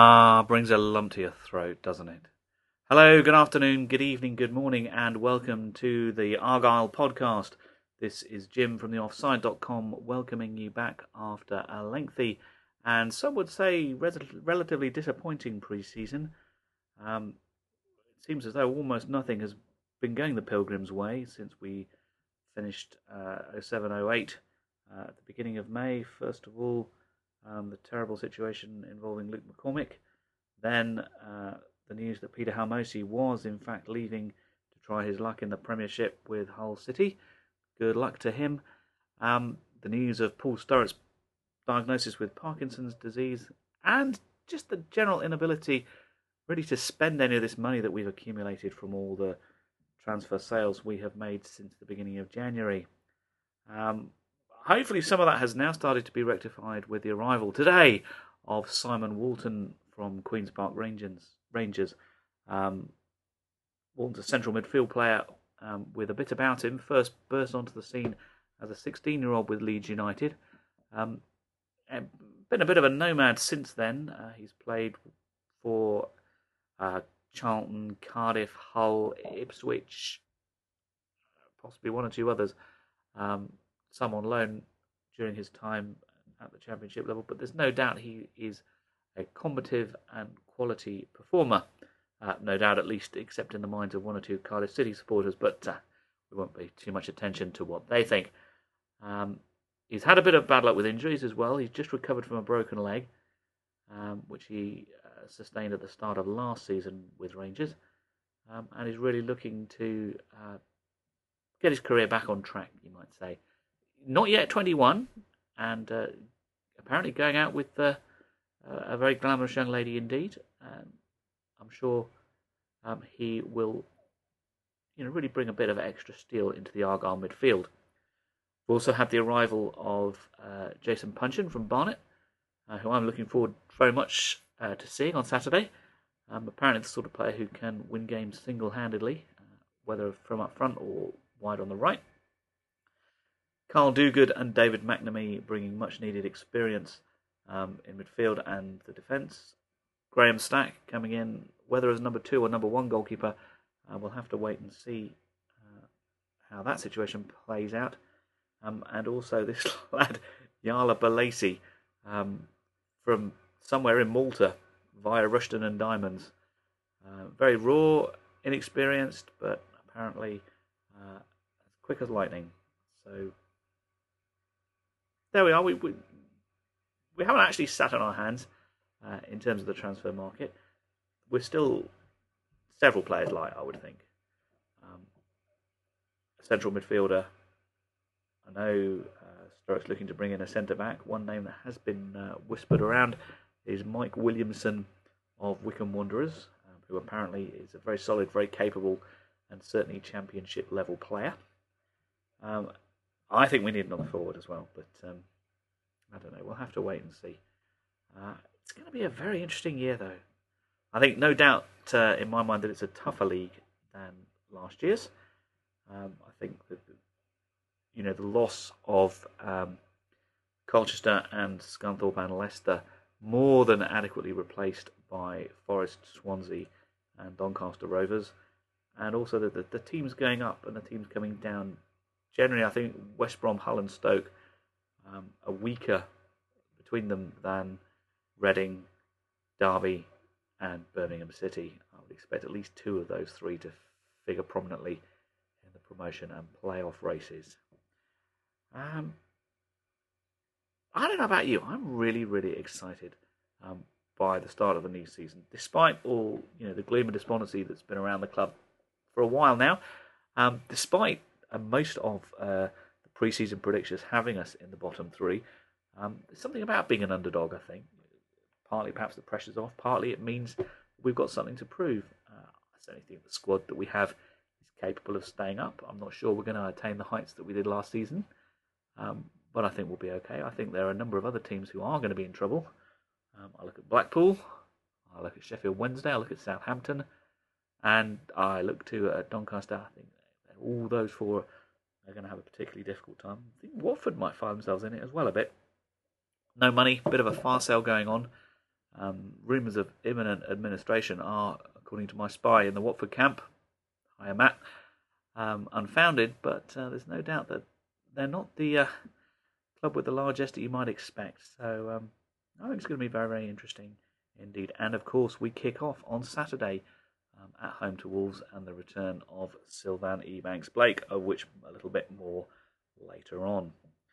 Brings a lump to your throat, doesn't it? Hello, good afternoon, good evening, good morning, and welcome to the Argyle podcast. This is Jim from theoffside.com welcoming you back after a lengthy and some would say relatively disappointing pre-season. It seems as though almost nothing has been going the Pilgrims' way since we finished 07-08 at the beginning of May. First of all, the terrible situation involving Luke McCormick. Then the news that Peter Halmosi was in fact leaving to try his luck in the Premiership with Hull City. Good luck to him. The news of Paul Sturrock's diagnosis with Parkinson's disease, and just the general inability really to spend any of this money that we've accumulated from all the transfer sales we have made since the beginning of January. Hopefully some of that has now started to be rectified with the arrival today of Simon Walton from Queen's Park Rangers. Walton's a central midfield player with a bit about him. First burst onto the scene as a 16-year-old with Leeds United. Been a bit of a nomad since then. He's played for Charlton, Cardiff, Hull, Ipswich, possibly one or two others. Some on loan during his time at the Championship level, but there's no doubt he is a combative and quality performer. No doubt, at least, except in the minds of one or two Cardiff City supporters, but we won't pay too much attention to what they think. He's had a bit of bad luck with injuries as well. He's just recovered from a broken leg, which he sustained at the start of last season with Rangers, and is really looking to get his career back on track, you might say. Not yet 21, and apparently going out with a very glamorous young lady indeed. I'm sure he will, really bring a bit of extra steel into the Argyle midfield. We also had the arrival of Jason Puncheon from Barnet, who I'm looking forward very much to seeing on Saturday. Apparently the sort of player who can win games single-handedly, whether from up front or wide on the right. Carl Duguid and David McNamee bringing much-needed experience in midfield and the defence. Graham Stack coming in, whether as number 2 or number 1 goalkeeper, we'll have to wait and see how that situation plays out. And also this lad, Yala Balasi, from somewhere in Malta via Rushden and Diamonds. Very raw, inexperienced, but apparently as quick as lightning. So there we are. We haven't actually sat on our hands in terms of the transfer market. We're still several players light, I would think. A central midfielder. I know Sturrock's looking to bring in a centre-back. One name that has been whispered around is Mike Williamson of Wycombe Wanderers, who apparently is a very solid, very capable, and certainly championship-level player. I think we need another forward as well, but I don't know. We'll have to wait and see. It's going to be a very interesting year, though. I think, no doubt, in my mind, that it's a tougher league than last year's. I think that the loss of Colchester and Scunthorpe and Leicester more than adequately replaced by Forest, Swansea, and Doncaster Rovers, and also the teams going up and the teams coming down. Generally, I think West Brom, Hull, and Stoke are weaker between them than Reading, Derby, and Birmingham City. I would expect at least 2 of those 3 to figure prominently in the promotion and playoff races. I don't know about you. I'm really, really excited by the start of the new season, despite all the gloom and despondency that's been around the club for a while now. Despite most of the pre-season predictions having us in the bottom 3, there's something about being an underdog. I think partly perhaps the pressure's off, partly it means we've got something to prove. I certainly think the squad that we have is capable of staying up. I'm not sure we're going to attain the heights that we did last season. But I think we'll be okay. I think there are a number of other teams who are going to be in trouble. I look at Blackpool, I look at Sheffield Wednesday, I look at Southampton, and I look at Doncaster. I think all those 4 are going to have a particularly difficult time. I think Watford might find themselves in it as well a bit. No money, bit of a fire sale going on. Rumours of imminent administration are, according to my spy in the Watford camp, hiya Matt, unfounded, but there's no doubt that they're not the club with the largesse that you might expect. So I think it's going to be very, very interesting indeed. And of course, we kick off on Saturday at home to Wolves and the return of Sylvain Ebanks-Blake, of which a little bit more later on.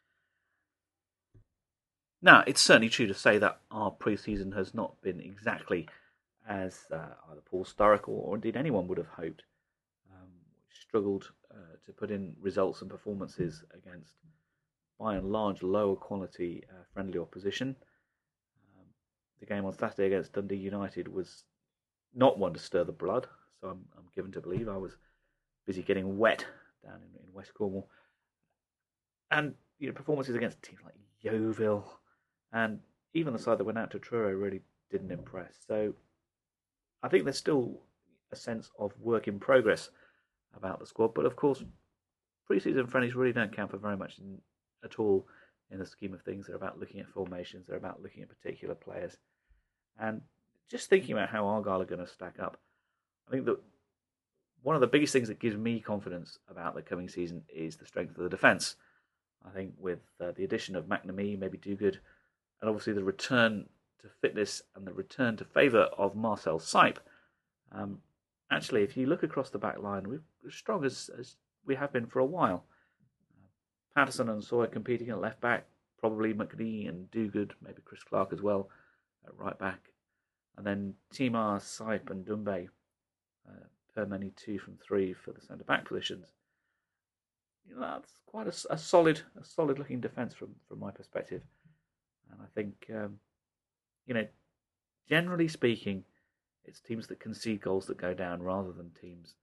Now, it's certainly true to say that our pre-season has not been exactly as either Paul Sturrock or indeed anyone would have hoped. We struggled to put in results and performances against, by and large, lower quality friendly opposition. The game on Saturday against Dundee United was not one to stir the blood, so I'm given to believe. I was busy getting wet down in West Cornwall. And performances against teams like Yeovil and even the side that went out to Truro really didn't impress. So I think there's still a sense of work in progress about the squad. But of course, pre-season friendlies really don't count for very much at all in the scheme of things. They're about looking at formations. They're about looking at particular players. And just thinking about how Argyle are going to stack up, I think that one of the biggest things that gives me confidence about the coming season is the strength of the defence. I think with the addition of McNamee, maybe Dogood, and obviously the return to fitness and the return to favour of Marcel Sipe, actually, if you look across the back line, we're as strong as we have been for a while. Patterson and Sawyer competing at left back, probably McNee and Dogood, maybe Chris Clark as well at right back. And then Timar, Sipe and Doumbé, per many 2 from 3 for the centre back positions. That's quite a solid looking defence from my perspective. And I think, generally speaking, it's teams that concede goals that go down rather than teams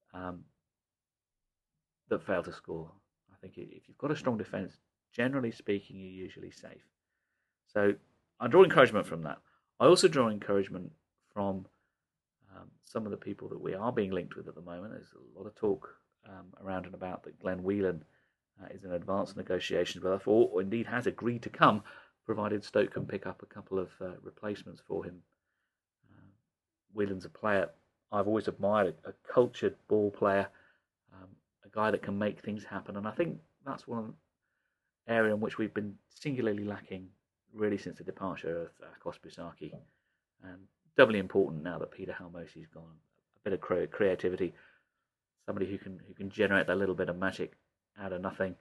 that fail to score. I think if you've got a strong defence, generally speaking, you're usually safe. So I draw encouragement from that. I also draw encouragement from some of the people that we are being linked with at the moment. There's a lot of talk around and about that Glenn Whelan is in advanced negotiations with us, or indeed has agreed to come, provided Stoke can pick up a couple of replacements for him. Whelan's a player I've always admired, a cultured ball player, a guy that can make things happen, and I think that's one area in which we've been singularly lacking really since the departure of Akos Bisaki, and doubly important now that Peter Halmosi's gone. A bit of creativity, somebody who can generate that little bit of magic out of nothing.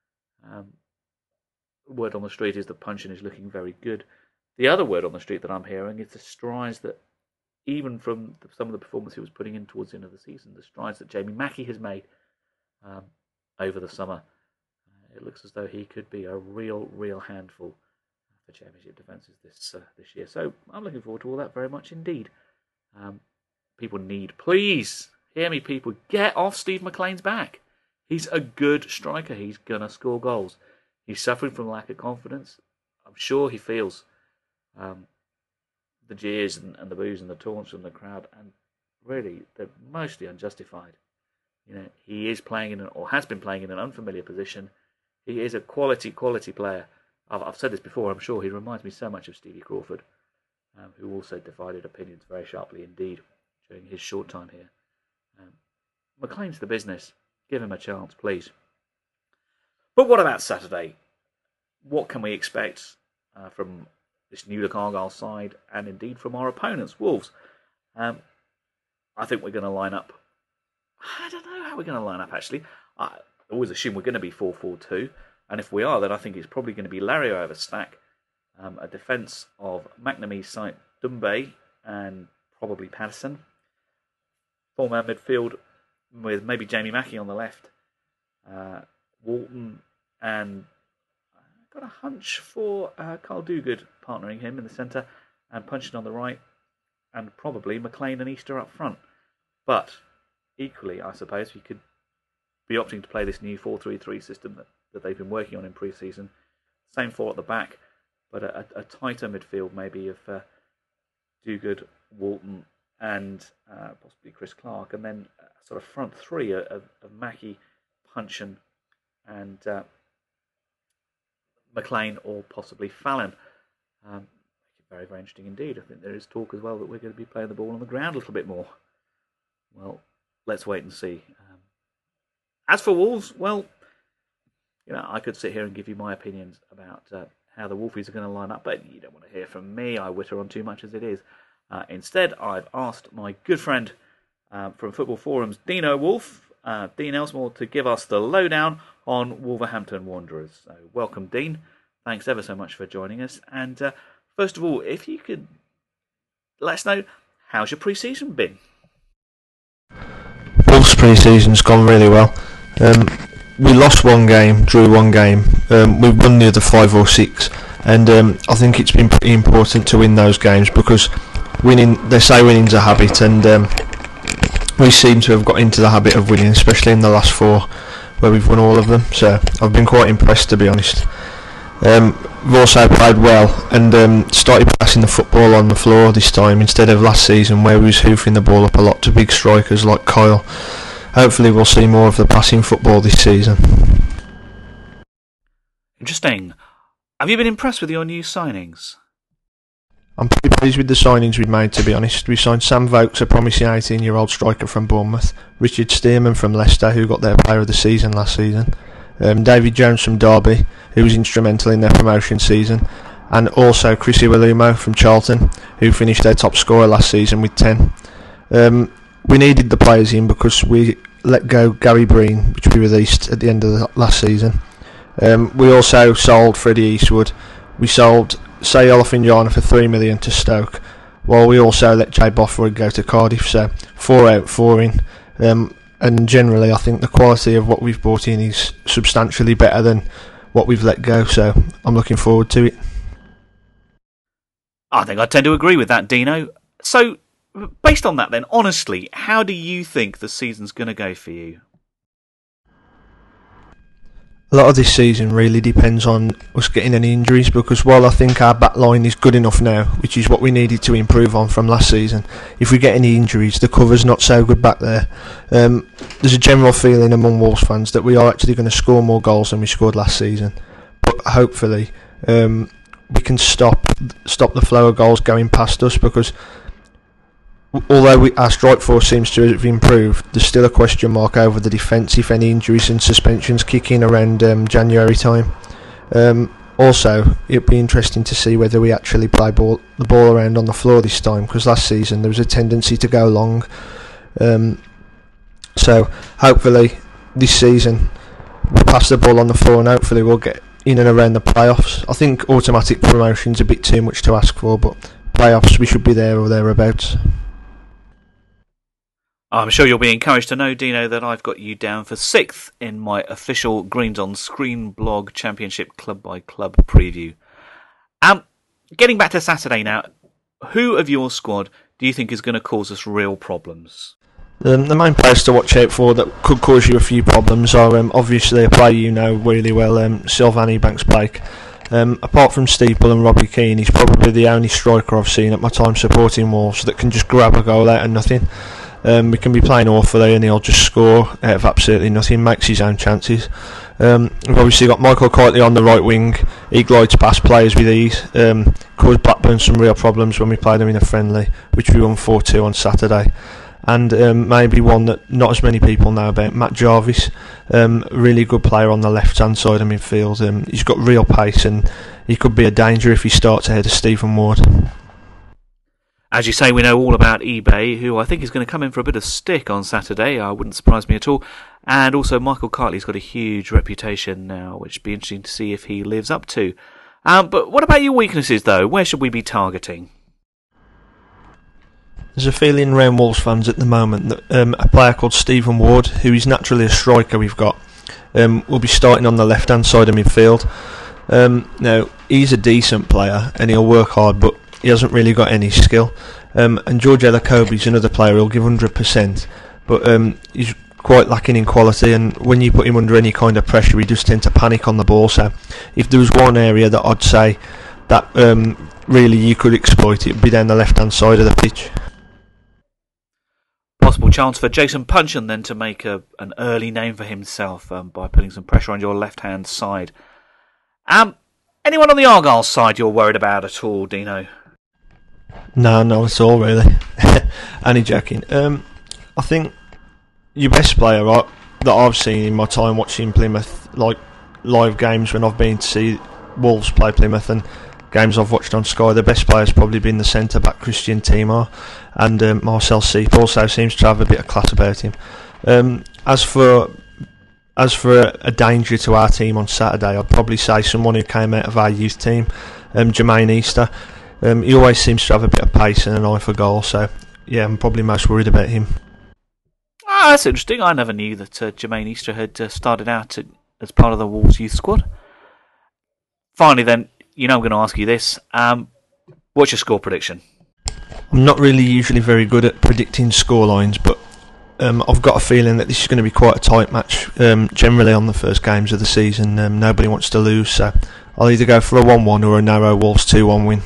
Word on the street is that Punchin is looking very good. The other word on the street that I'm hearing is the strides that, even from some of the performance he was putting in towards the end of the season, the strides that Jamie Mackie has made over the summer. It looks as though he could be a real handful for Championship defences this year. So I'm looking forward to all that very much indeed. People need, please hear me, people, get off Steve McLean's back. He's a good striker. He's going to score goals. He's suffering from lack of confidence. I'm sure he feels the jeers and the boos and the taunts from the crowd, and really they're mostly unjustified. He is playing or has been playing in an unfamiliar position. He is a quality player. I've said this before, I'm sure. He reminds me so much of Stevie Crawford, who also divided opinions very sharply indeed during his short time here. McLean's the business. Give him a chance, please. But what about Saturday? What can we expect from this New Look Argyle side, and indeed from our opponents, Wolves? I think we're going to line up. I don't know how we're going to line up, actually. I always assume we're going to be 4-4-2. And if we are, then I think it's probably going to be Lario over Stack, a defence of McNamee, Sipe, Doumbé, and probably Patterson. Four-man midfield with maybe Jamie Mackie on the left, Walton, and I've got a hunch for Carl Dogood partnering him in the centre, and Punchin on the right, and probably McLean and Easter up front. But equally, I suppose, we could be opting to play this new 4-3-3 system that they've been working on in pre-season. Same four at the back, but a tighter midfield maybe of Dogood, Walton, and possibly Chris Clark, and then a sort of front three of Mackie, Punchin, and McLean, or possibly Fallon. Very, very interesting indeed. I think there is talk as well that we're going to be playing the ball on the ground a little bit more. Well, let's wait and see. As for Wolves, well, I could sit here and give you my opinions about how the Wolfies are going to line up, but you don't want to hear from me. I witter on too much as it is. Instead, I've asked my good friend from Football Forums, Dino Wolf, Dean Elsmore, to give us the lowdown on Wolverhampton Wanderers. So, welcome, Dean. Thanks ever so much for joining us. And first of all, if you could let us know, how's your pre-season been? Wolves' pre-season's gone really well. We lost one game, drew one game. We've won the other 5 or 6, and I think it's been pretty important to win those games because they say winning's a habit, and we seem to have got into the habit of winning, especially in the last 4 where we've won all of them. So I've been quite impressed, to be honest. We've also played well and started passing the football on the floor this time instead of last season where we was hoofing the ball up a lot to big strikers like Kyle. Hopefully we'll see more of the passing football this season. Interesting. Have you been impressed with your new signings? I'm pretty pleased with the signings we've made, to be honest. We signed Sam Vokes, a promising 18-year-old striker from Bournemouth, Richard Stearman from Leicester, who got their player of the season last season, David Jones from Derby, who was instrumental in their promotion season, and also Chris Iwelumo from Charlton, who finished their top scorer last season with 10. We needed the players in because we let go Gary Breen, which we released at the end of the last season. We also sold Freddie Eastwood. We sold Say Olafinjana for $3 million to Stoke, while we also let Jay Bothroyd go to Cardiff. So 4 out, 4 in. And generally, I think the quality of what we've brought in is substantially better than what we've let go. So I'm looking forward to it. I think I tend to agree with that, Dino. So, based on that then, honestly, how do you think the season's going to go for you? A lot of this season really depends on us getting any injuries, because while I think our back line is good enough now, which is what we needed to improve on from last season, if we get any injuries, the cover's not so good back there. There's a general feeling among Wolves fans that we are actually going to score more goals than we scored last season, but hopefully we can stop the flow of goals going past us, because although our strike force seems to have improved, there's still a question mark over the defence if any injuries and suspensions kick in around January time. Also, it'd be interesting to see whether we actually play the ball around on the floor this time, because last season there was a tendency to go long. So hopefully this season we'll pass the ball on the floor and hopefully we'll get in and around the playoffs. I think automatic promotion's a bit too much to ask for, but playoffs we should be there or thereabouts. I'm sure you'll be encouraged to know, Dino, that I've got you down for 6th in my official Greens on Screen blog Championship Club by Club preview. Getting back to Saturday now, who of your squad do you think is going to cause us real problems? The main players to watch out for that could cause you a few problems are obviously a player you know really well, Sylvain Ebanks-Blake. Apart from Steeple and Robbie Keane, he's probably the only striker I've seen at my time supporting Wolves that can just grab a goal out of nothing. We can be playing awfully and he'll just score out of absolutely nothing, makes his own chances. We've obviously got Michael Kightly on the right wing. He glides past players with ease. Caused Blackburn some real problems when we played them in a friendly, which we won 4-2 on Saturday. And maybe one that not as many people know about, Matt Jarvis, really good player on the left hand side of midfield. He's got real pace and he could be a danger if he starts ahead of Stephen Ward. As you say, we know all about eBay, who I think is going to come in for a bit of stick on Saturday. Wouldn't surprise me at all. And also Michael Kightly's got a huge reputation now, which would be interesting to see if he lives up to. But what about your weaknesses, though? Where should we be targeting? There's a feeling around Wolves fans at the moment that a player called Stephen Ward, who is naturally a striker we've got, will be starting on the left-hand side of midfield. Now, he's a decent player and he'll work hard, but he hasn't really got any skill. And George Elokobi's another player who'll give 100%, but he's quite lacking in quality, and when you put him under any kind of pressure he does tend to panic on the ball. So if there was one area that I'd say that really you could exploit, it would be down the left hand side of the pitch. Possible chance for Jason Puncheon then to make an early name for himself by putting some pressure on your left hand side. Anyone on the Argyle side you're worried about at all, Dino? No, not at all, really. Only joking. I think your best player, right, that I've seen in my time watching Plymouth, like live games when I've been to see Wolves play Plymouth and games I've watched on Sky, the best player's probably been the centre back Christian Timar, and Marcel Seep also seems to have a bit of class about him. As for a danger to our team on Saturday, I'd probably say someone who came out of our youth team, Jermaine Easter. He always seems to have a bit of pace and an eye for goal, so yeah, I'm probably most worried about him. That's interesting. I never knew that Jermaine Easter had started out as part of the Wolves youth squad. Finally then, I'm going to ask you this. What's your score prediction? I'm not really usually very good at predicting scorelines, but I've got a feeling that this is going to be quite a tight match. Generally on the first games of the season, nobody wants to lose, so I'll either go for a 1-1 or a narrow Wolves 2-1 win.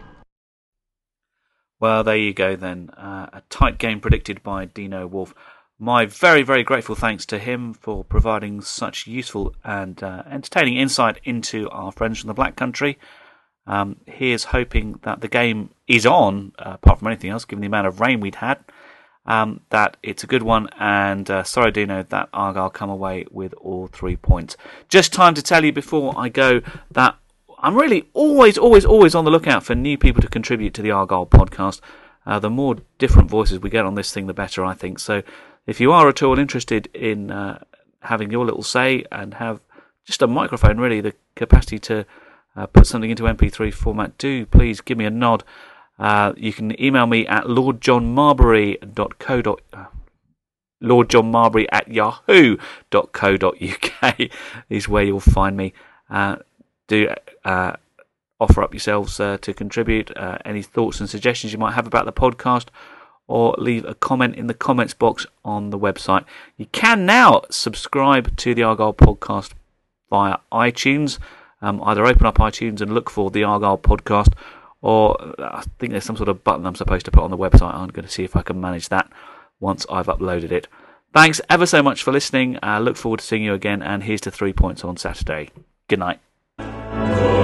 Well, there you go then. A tight game predicted by Dino Wolf. My very, very grateful thanks to him for providing such useful and entertaining insight into our friends from the Black Country. Here's hoping that the game is on, apart from anything else, given the amount of rain we'd had, that it's a good one. And sorry, Dino, that Argyle come away with all 3 points. Just time to tell you before I go that I'm really always on the lookout for new people to contribute to the Argyle podcast. The more different voices we get on this thing, the better, I think. So if you are at all interested in having your little say and have just a microphone, really, the capacity to put something into MP3 format, do please give me a nod. You can email me at lordjohnmarbury@yahoo.co.uk is where you'll find me. Do offer up yourselves to contribute any thoughts and suggestions you might have about the podcast, or leave a comment in the comments box on the website. You can now subscribe to the Argyle podcast via iTunes. Either open up iTunes and look for the Argyle podcast, or I think there's some sort of button I'm supposed to put on the website. I'm going to see if I can manage that once I've uploaded it. Thanks ever so much for listening. Look forward to seeing you again, and here's to 3 points on Saturday. Good night.